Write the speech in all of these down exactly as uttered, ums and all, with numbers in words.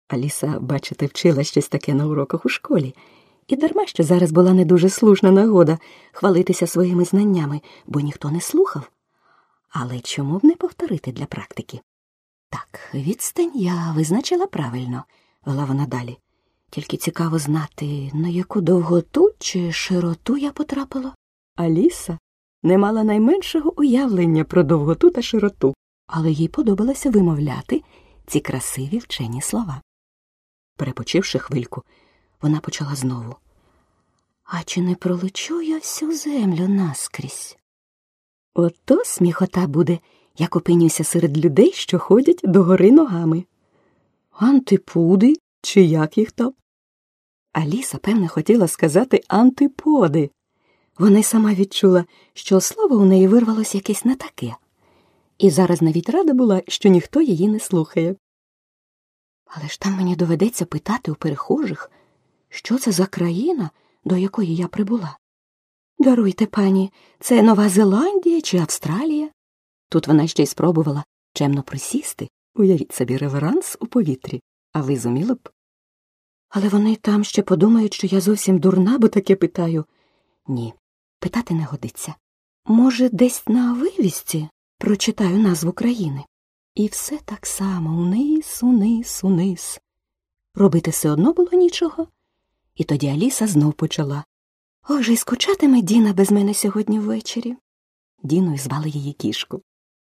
Аліса, бачите, вчила щось таке на уроках у школі. І дарма, що зараз була не дуже слушна нагода хвалитися своїми знаннями, бо ніхто не слухав. Але чому б не повторити для практики? Так, відстань я визначила правильно, вела вона далі. Тільки цікаво знати, на яку довготу чи широту я потрапила. Аліса не мала найменшого уявлення про довготу та широту, але їй подобалося вимовляти ці красиві вчені слова. Перепочивши хвильку, вона почала знову. А чи не пролечу я всю землю наскрізь? Ото сміхота буде, як опинюся серед людей, що ходять догори ногами. Антипуди, чи як їх там? Аліса, певне, хотіла сказати антиподи. Вона й сама відчула, що слово у неї вирвалося якесь не таке. І зараз навіть рада була, що ніхто її не слухає. Але ж там мені доведеться питати у перехожих, що це за країна, до якої я прибула. Даруйте, пані, це Нова Зеландія чи Австралія? Тут вона ще й спробувала чемно присісти, уявіть собі реверанс у повітрі, а ви зуміли б? Але вони там ще подумають, що я зовсім дурна, бо таке питаю. Ні, питати не годиться. Може, десь на вивісці прочитаю назву країни? І все так само униз, униз, униз. Робити все одно було нічого. І тоді Аліса знов почала. Ох, же й скучатиме Діна без мене сьогодні ввечері. Діною звали її кішку.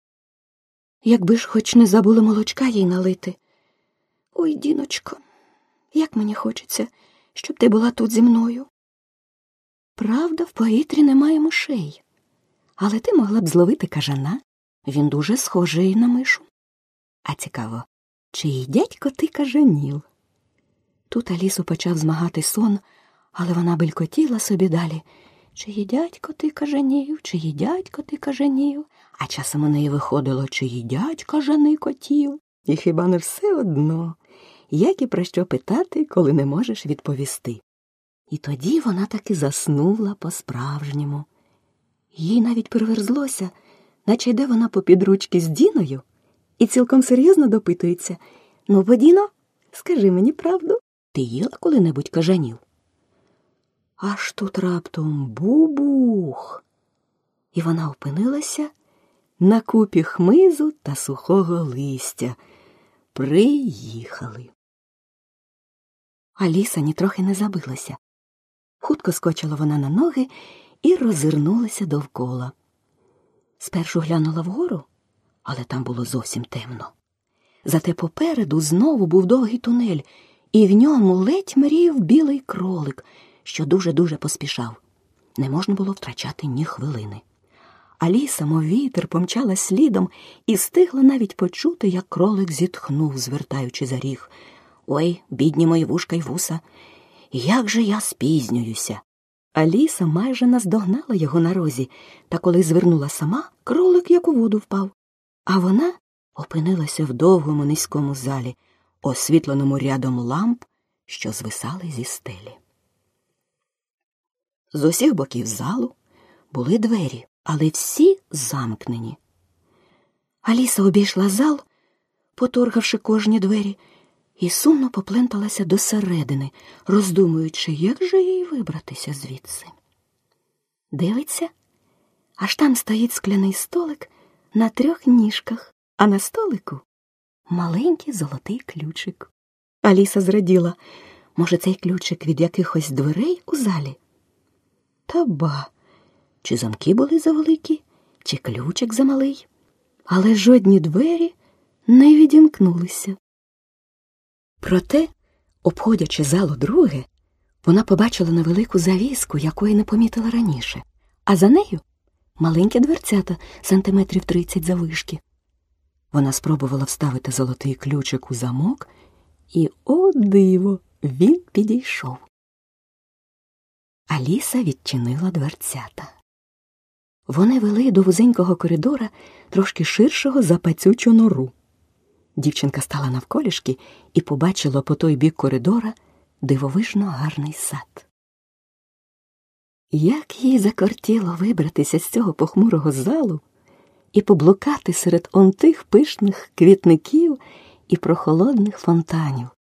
Якби ж хоч не забули молочка їй налити. Ой, Діночко, як мені хочеться, щоб ти була тут зі мною. Правда, в повітрі немає мишей. Але ти могла б зловити кажана. Він дуже схожий на мишу. А цікаво, чи їдять коти кажанів? Тут Алісу почав змагати сон, але вона белькотіла собі далі. Чи їдять коти кажанів, чи їдять коти кажанів? А часом у неї виходило, чи їдять кажани котів? І хіба не все одно? Як і про що питати, коли не можеш відповісти? І тоді вона таки заснула по-справжньому. Їй навіть приверзлося, наче йде вона попід ручки з Діною і цілком серйозно допитується. Ну, бо, Діно, скажи мені правду, ти їла коли-небудь кажанів? Аж тут раптом бубух! І вона опинилася на купі хмизу та сухого листя. Приїхали. Аліса нітрохи не забилася. Хутко скочила вона на ноги і роззирнулася довкола. Спершу глянула вгору, але там було зовсім темно. Зате попереду знову був довгий тунель, і в ньому ледь мріяв білий кролик, що дуже-дуже поспішав. Не можна було втрачати ні хвилини. Аліса, мов вітер, помчала слідом і встигла навіть почути, як кролик зітхнув, звертаючи за ріг. «Ой, бідні мої вушка й вуса, як же я спізнююся!» Аліса майже наздогнала його на розі, та коли звернула сама, кролик як у воду впав. А вона опинилася в довгому низькому залі, освітленому рядом ламп, що звисали зі стелі. З усіх боків залу були двері, але всі замкнені. Аліса обійшла зал, поторгавши кожні двері, і сумно попленталася до середини, роздумуючи, як же їй вибратися звідси. Дивиться, аж там стоїть скляний столик на трьох ніжках, а на столику маленький золотий ключик. Аліса зраділа, може, цей ключик від якихось дверей у залі? Та ба, чи замки були завеликі, чи ключик замалий, але жодні двері не відімкнулися. Проте, обходячи залу друге, вона побачила невелику завіску, якої не помітила раніше, а за нею маленькі дверцята сантиметрів тридцять заввишки. Вона спробувала вставити золотий ключик у замок, і, о диво, він підійшов. Аліса відчинила дверцята. Вони вели до вузенького коридора, трошки ширшого за пацючу нору. Дівчинка стала навколішки і побачила по той бік коридора дивовижно гарний сад. Як їй закортіло вибратися з цього похмурого залу і поблукати серед он тих пишних квітників і прохолодних фонтанів.